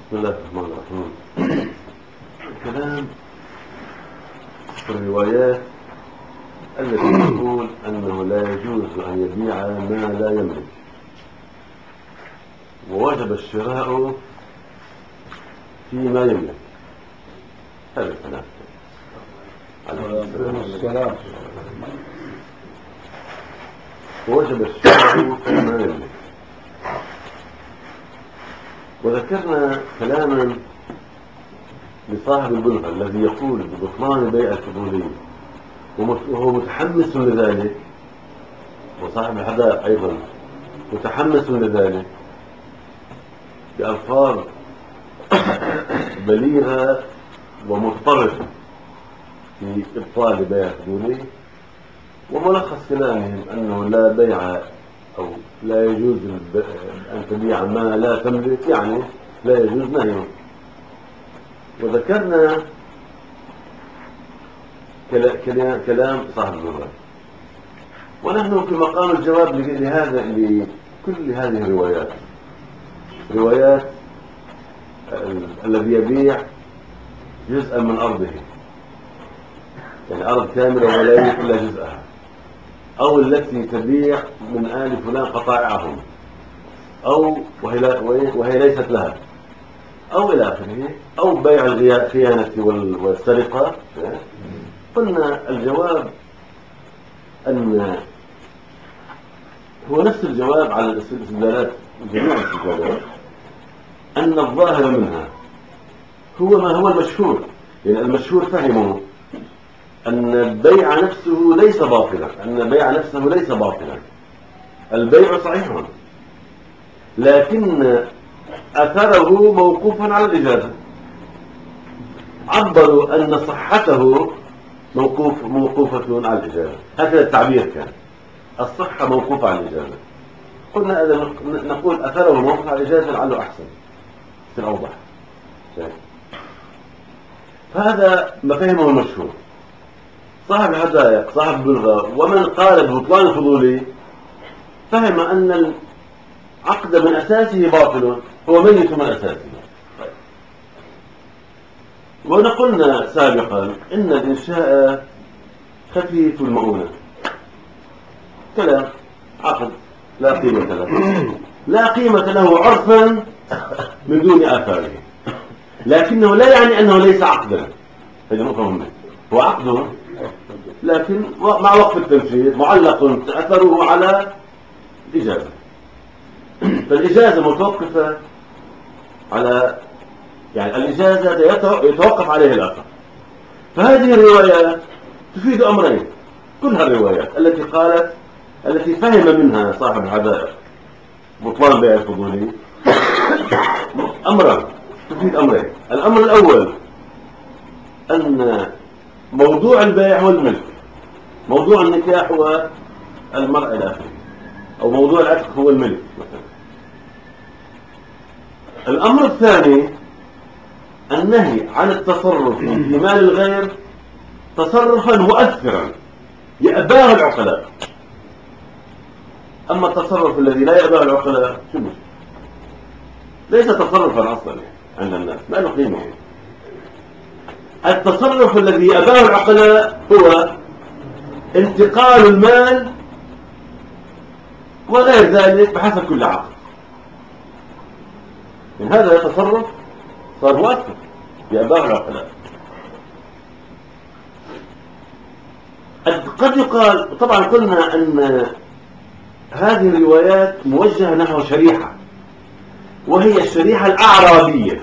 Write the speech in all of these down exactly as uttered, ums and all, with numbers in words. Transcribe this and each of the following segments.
بسم الله الرحمن الرحيم. كلام في الروايات التي تقول أنه لا يجوز أن يبيع ما لا يملك ووجب الشراء فيما يملك. هذا الكلام عليه السلام. ووجب الشراء فيما يملك. وذكرنا كلاما لصاحب البلغة الذي يقول ببطلان بيع الفضولية وهو متحمس لذلك، وصاحب الحدائق أيضا متحمس لذلك بألفاظ بليغة ومتطرفة في إبطال بيع الفضولية. وملخص كلامهم أنه لا بيع أو لا يجوز أن تبيع ما لا تملك، يعني لا يجوز نهيه. وذكرنا كلام صاحب البلغة، ونحن في مقام الجواب لهذا لكل هذه الروايات، روايات الذي يبيع جزءا من أرضه، يعني أرض كاملة ولا يملك إلا جزءها، أو التي تبيع من آل فلان قطائعهم، أو وهي, وهي ليست لها، أو إلى آخره، أو بيع الخيانة والسرقة. قلنا الجواب أن هو نفس الجواب على الاستدلالات، جميع الاستدلالات، أن الظاهر منها هو ما هو المشهور. يعني المشهور فهمه أن البيع نفسه ليس باطلا، أن البيع نفسه ليس باطلا، البيع صحيح، لكن أثره موقوف على الإجازة. عبروا أن صحته موقوف موقوفة على الإجازة، هكذا التعبير كان، الصحة موقوفة على الإجازة. قلنا إذا نقول أثره موقوف على الإجازة لعله أحسن في الأوضح. فهذا ما فهمه المشهور. صاحب الحدائق صاحب البلغة ومن قال ببطلان الفضولي فهم أن العقد من أساسه باطل، هو ميت من أساسه. ونقولنا سابقا إن الإنشاء خفيف المؤونة، كلام عقد لا قيمة له، لا قيمة له عرفا من دون آثاره، لكنه لا يعني أنه ليس عقدا. هذه نقطة مهمة، هو عقد لكن مع وقف التنفيذ معلق أثره على الإجازة، فالإجازة متوقفة على، يعني الإجازة يتوقف عليه الأثر. فهذه الروايات تفيد أمرين، كلها الروايات التي قالت التي فهم منها صاحب الحدائق بطلان بيع الفضولي أمران، تفيد أمرين. الأمر الأول أن موضوع البيع هو الملك، موضوع النكاح هو المرأة الآخر، أو موضوع العتق هو الملك مثلا. الأمر الثاني النهي عن التصرف في مال الغير تصرفا مؤثرا يأباه العقلاء. أما التصرف الذي لا يأباه العقلاء شو ليس تصرفا أصلا عند الناس، ما له قيمة. التصرف الذي يأباه العقلاء هو انتقال المال وغير ذلك بحسب كل عقل. من هذا التصرف صار مؤثر يأباه العقلاء. قد يقال، طبعا قلنا أن هذه الروايات موجهة نحو شريحة، وهي الشريحة الأعرابية.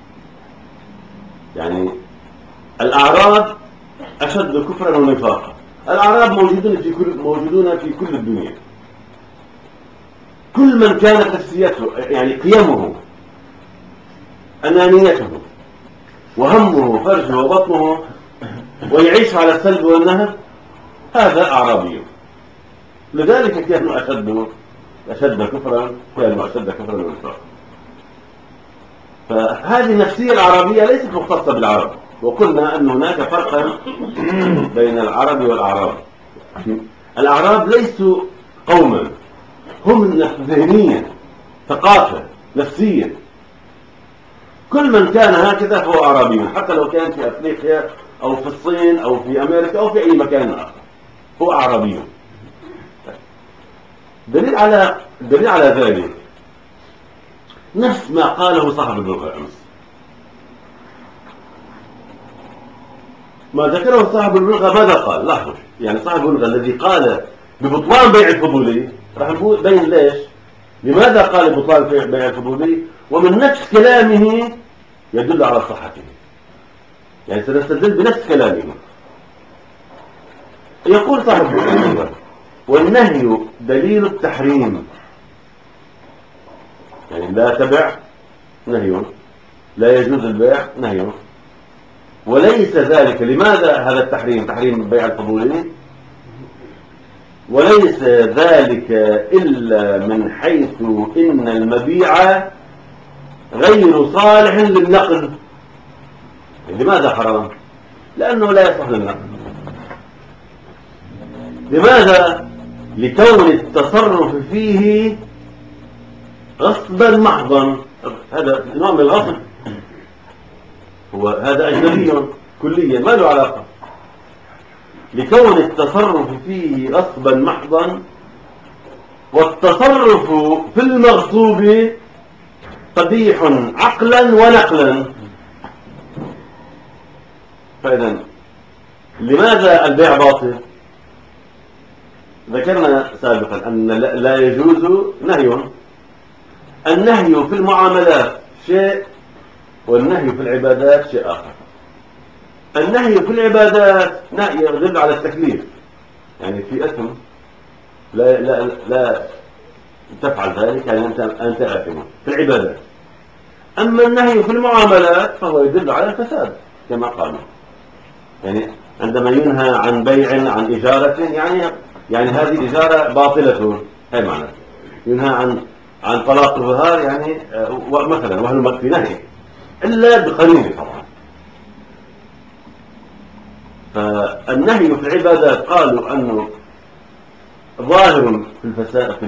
يعني الأعراب أشد كفرا ونفاقا. الأعراب موجودون في كل موجودون في كل الدنيا. كل من كانت نفسيته، يعني قيمه، أنانيته، وهمه فرجه وبطنه، ويعيش على السلب والنهب، هذا أعرابي. لذلك كانوا أشد أشد كفرا كانوا أشد كفرا ونفاقا. فهذه النفسية العربية ليست مختصة بالعرب، وقلنا أن هناك فرقا بين العرب والأعراب. الأعراب ليسوا قوما، هم ذهنيا، ثقافة، نفسيا. كل من كان هكذا فهو أعرابي، حتى لو كان في أفريقيا أو في الصين أو في أمريكا أو في أي مكان آخر هو أعرابي. دليل على دليل على ذلك نفس ما قاله صاحب البلغة أمس. ما ذكره صاحب البلغة ماذا قال؟ لاحظوا، يعني صاحب البلغة الذي قال ببطلان بيع الفضولي راح نبين ليش، لماذا قال ببطلان بيع الفضولي، ومن نفس كلامه يدل على صحته. يعني سنستدل بنفس كلامه. يقول صاحب البلغة: والنهي دليل التحريم، يعني لا تبع نهي، لا يجوز البيع نهي، وليس ذلك. لماذا هذا التحريم تحريم بيع الفضولي؟ وليس ذلك إلا من حيث إن المبيع غير صالح للنقل. لماذا حرام؟ لأنه لا يصلح للنقل. لماذا؟ لكون التصرف فيه غصبا محضا. هذا نوع من الغصب، هو هذا أجنبي كليا ما له علاقة. لكون التصرف فيه غصبا محضا، والتصرف في المغصوب قبيح عقلا ونقلا. فإذا لماذا البيع باطل؟ ذكرنا سابقا أن لا يجوز نهي. النهي في المعاملات شيء، والنهي في العبادات شيء آخر. النهي في العبادات نهي يدل على التكليف، يعني في أثم لا لا لا تفعل ذلك، يعني أنت أنت آثم في العبادات. أما النهي في المعاملات فهو يدل على الفساد كما قالوا. يعني عندما ينهى عن بيع عن إجارة، يعني يعني هذه إجارة باطلة، هي معنى. ينهى عن عن طلاق الظهار، يعني مثلا، وهل في نهي إلا بقرينه طبعا. فالنهي في العبادات قالوا أنه ظاهر في الفساد في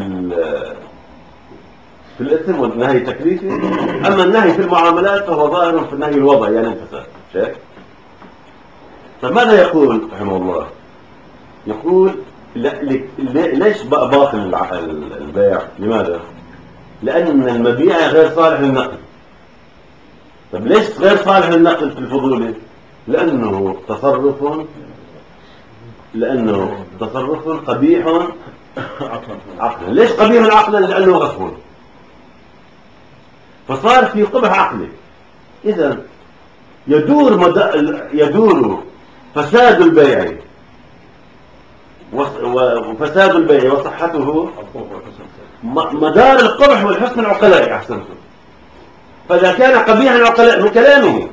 في الإثم والنهي تكليفي. أما النهي في المعاملات فهو ظاهر في النهي الوضعي، يعني الفساد. شايف؟ فماذا يقول رحمه الله؟ يقول ليش باطل البيع؟ لماذا؟ لأن المبيع غير صالح للنقل. طب ليش غير صالح للنقل في الفضولي؟ لأنه تصرف لأنه تصرف قبيح عقلا. ليش قبيح عقلا؟ لأنه غصب، فصار في قبح عقلي. إذا يدور مد... يدور فساد البيع وفساد البيع وصحته مدار القبح والحسن العقلائي. أحسنتم. فإذا كان قبيحا عقلائيا من كلامه،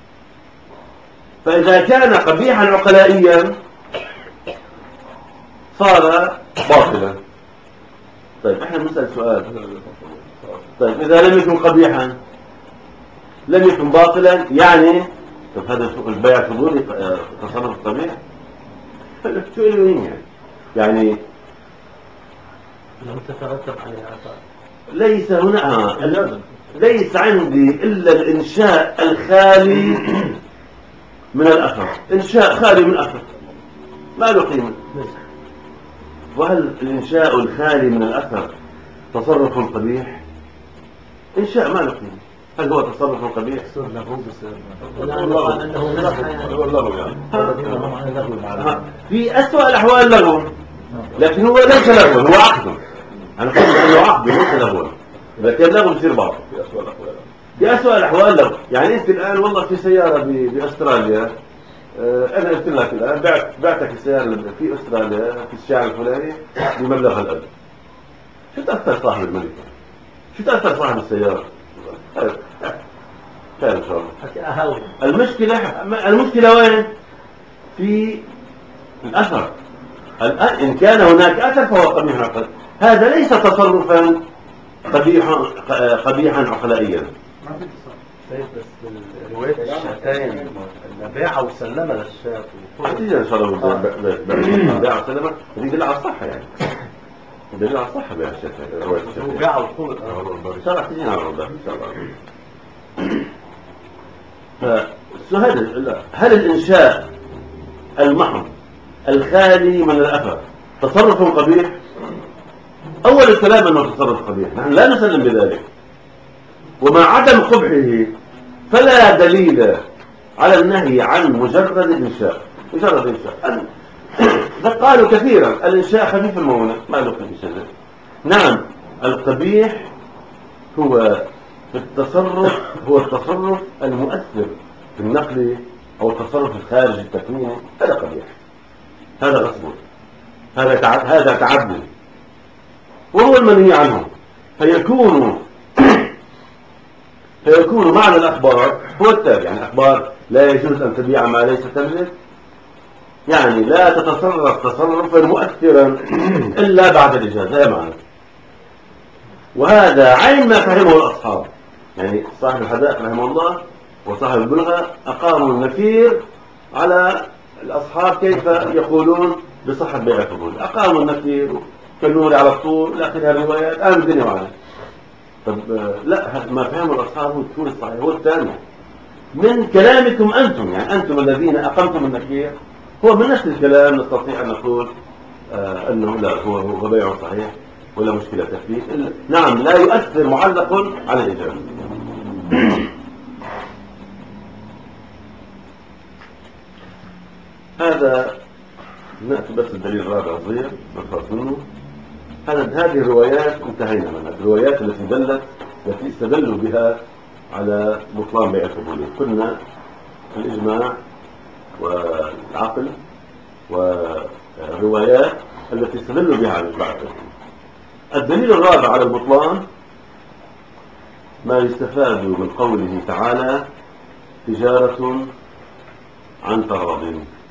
فإذا كان قبيحا عقلائيا صار باطلا. طيب احنا بنسأل سؤال: طيب إذا لم يكن قبيحا لم يكن باطلا، يعني طب هذا البيع الفضولي تصرف قبيح؟ شو يعني؟ يعني لم تترتب عليها آثار. ليس هنا ليس عندي إلا الإنشاء الخالي من الأثر. إنشاء خالي من الأثر ما له قيمة. وهل الإنشاء الخالي من الأثر تصرف قبيح؟ إنشاء ما له قيمة، هل هو تصرف قبيح؟ في أسوأ الأحوال لغو، لكن هو ليس لغو، هو عقد. أنا قلت أنه عقد ليس لغو، لكن لغو بصير باطل في أسوأ الأحوال لغو. يعني أنت الآن والله في سيارة بأستراليا، أنا قلت لك الآن بعت بعتك السيارة في أستراليا في الشارع الفلاني بمبلغ الألف. شو تأثر صاحب الملك؟ شو تأثر صاحب السيارة؟ خير خير إن شاء الله. المشكلة المشكلة وين؟ في الأثر. الآن إن كان هناك أثر فهو قبيح عقل. هذا ليس تصرفا قبيحا قبيحا عقلائيا. بس رواية الشاتين اللي باع وسلم للشات إن شاء الله باع وسلم يدل على الصحة، يعني يدل على الصحة بيع الشاتين. رواية الشاتين باع وقول إن شاء الله تجينا على الرباح إن شاء الله. فالسؤال هل الإنشاء المحض الخالي من الأثر تصرف قبيح؟ أول الكلام أنه تصرف قبيح، نحن لا نسلم بذلك، ومع عدم قبحه فلا دليل على النهي عن مجرد الإنشاء. مجرد إنشاء قالوا كثيرا الإنشاء خفيف المونة، ما له في الإنشاء. نعم، القبيح هو في التصرف، هو التصرف المؤثر في النقل أو التصرف الخارجي التكويني، هذا قبيح، هذا غصب، هذا هذا تعدي، وهو المنهي عنه. فيكون فيكون معنى الأخبار هو التالي، يعني الأخبار لا يجوز أن تبيع ما ليس تملك، يعني لا تتصرف تصرفا مؤثرا إلا بعد الإجازة، هذا معنى. وهذا عين ما فهمه الأصحاب، يعني صاحب الحدائق رحمه الله وصاحب البلغة أقاموا النفير على الأصحاب كيف يقولون بصحة بيع الفضول، أقاموا النفير كالنور على الطول إلى آخر الروايات، آمن الدنيا معنا. طب لا، ما فهمه الأصحاب هو التفسير الصحيح، هو الثاني من كلامكم أنتم، يعني أنتم الذين أقمتم النفير، هو من نفس الكلام نستطيع أن نقول آه أنه لا، هو هو بيع صحيح ولا مشكلة فيه. نعم، لا يؤثر معلق على الإجابة. هذا نأتي بس الدليل الرابع صغير نخلص منه. هذا هذه الروايات انتهينا منها، الروايات التي دلت التي استدلوا بها على بطلان بيع الفضولية. كنا في الإجماع والعقل والروايات التي استدلوا بها على البيع الفضولية. الدليل الرابع على البطلان ما يستفاد من قوله تعالى تجارة عن تراض.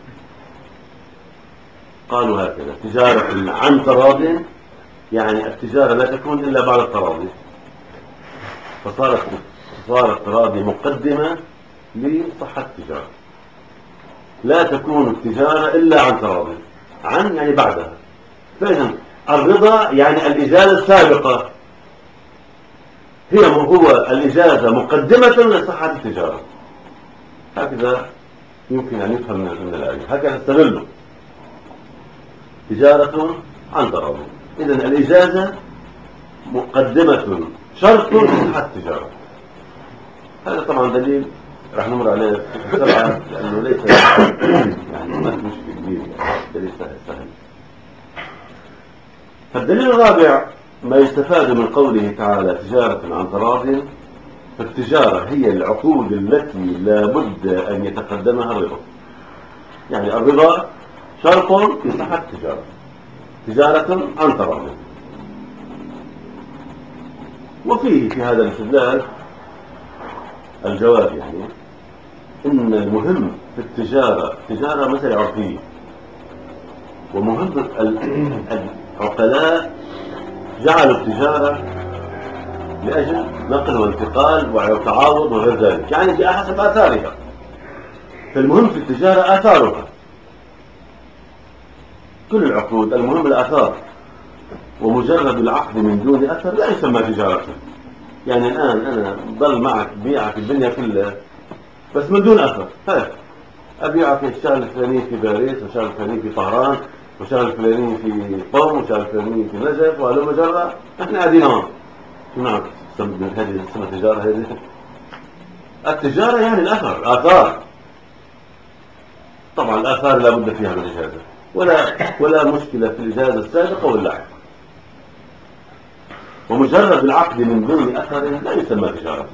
قالوا هكذا تجارة عن تراض، يعني التجارة لا تكون إلا بعد التراضي، فصارت صارت التراضي مقدمة لصحة التجارة. لا تكون التجارة إلا عن تراضي، عن يعني بعدها. فإذا الرضا يعني الإجازة السابقة، هي هو الإجازة مقدمة لصحة التجارة. هكذا يمكن أن يفهم من الآية، هكذا استغلوا تجارة عن تراضي. إذن الإجازة مقدمة شرط لصحة التجارة. هذا طبعا دليل راح نمر عليه بسرعة لأنه ليس يعني ما في مشكلة كبير، يعني دليل سهل سهل. فالدليل الرابع ما يستفاد من قوله تعالى تجارة عن تراض. فالتجارة هي العقود التي لا بد أن يتقدمها الرضا، يعني الرضا شرط في صحة التجارة. تجارة عن تراض. وفيه في هذا الاستدلال الجواب، يعني إن المهم في التجارة تجارة مثل عرفية، ومهم العقلاء جعلوا التجارة لأجل نقل وانتقال وتعاوض وغير ذلك، يعني بحسب آثارها. فالمهم في التجارة آثارها، كل العقود المهم الآثار، ومجرد العقد من دون أثر لا يسمى تجارة. يعني الآن أنا ضل معك بيعك الدنيا كلها بس من دون أثر، هيك أبيعك الشهر الفلاني في باريس، وشهر الفلاني في طهران، وشهر الفلاني في قوم، وشهر الفلاني في نجف، وهلو مجرة، احنا قاعدين هون. نعم، هذه اسمها تجارة. هذه التجارة يعني الأثر، آثار. طبعا الآثار لا بد فيها من إجازة، ولا ولا مشكلة في الإجازة السابقة واللاحقة. ومجرد العقد من دون أثر لا يسمى تجارة.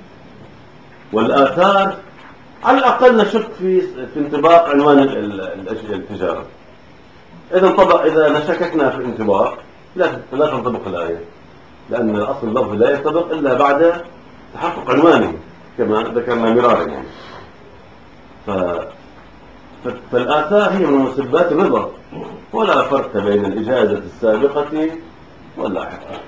والآثار على الأقل نشك في في انطباق عنوان التجارة. إذا انطبق، إذا نشككنا في الانطباق لا لا تنطبق الآية، لأن الأصل اللفظ لا ينطبق إلا بعد تحقق عنوانه كما ذكرنا مرارا. يعني ف... فالآثار هي من مسبات الرضا، ولا فرق بين الإجازة السابقة واللاحقة.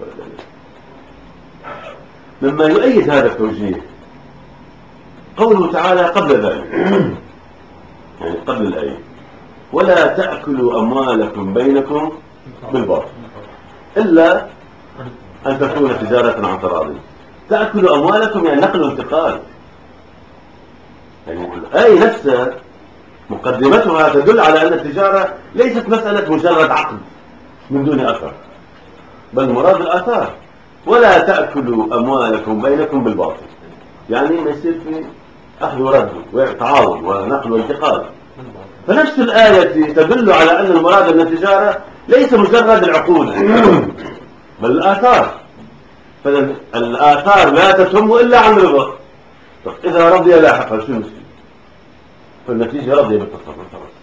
مما يؤيد هذا التوجيه قوله تعالى قبل ذلك، يعني قبل الآية، ولا تأكلوا أموالكم بينكم بالباطل إلا أن تكون تجارة عن تراض. تأكلوا أموالكم يعني نقل وانتقال، يعني الآية نفسها مقدمتها تدل على أن التجارة ليست مسألة مجرد عقد من دون أثر، بل مراد الآثار. ولا تأكلوا أموالكم بينكم بالباطل، يعني ما يصير في أخذ ورد وتعاون ونقل وانتقال. فنفس الآية تدل على أن المراد من التجارة ليس مجرد العقود بل الآثار. فالآثار لا تتم إلا عن رضا. طب إذا رضي لاحقا شو المشكلة؟ فالنتيجة رضي بالتصرف.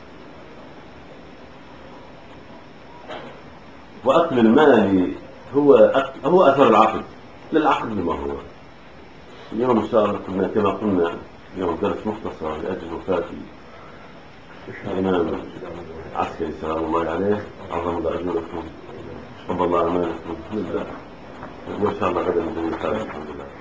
وأكل المال هو أك... هو أثر العقد للعقد بما هو. اليوم إن شاء الله كنا كما قلنا اليوم درس مختصر لأجل وفاة الإمام عسكري سلام الله عليه، عظم الله أجوركم، قبل الله أعمالكم، وإن شاء الله غدا من الحمد لله.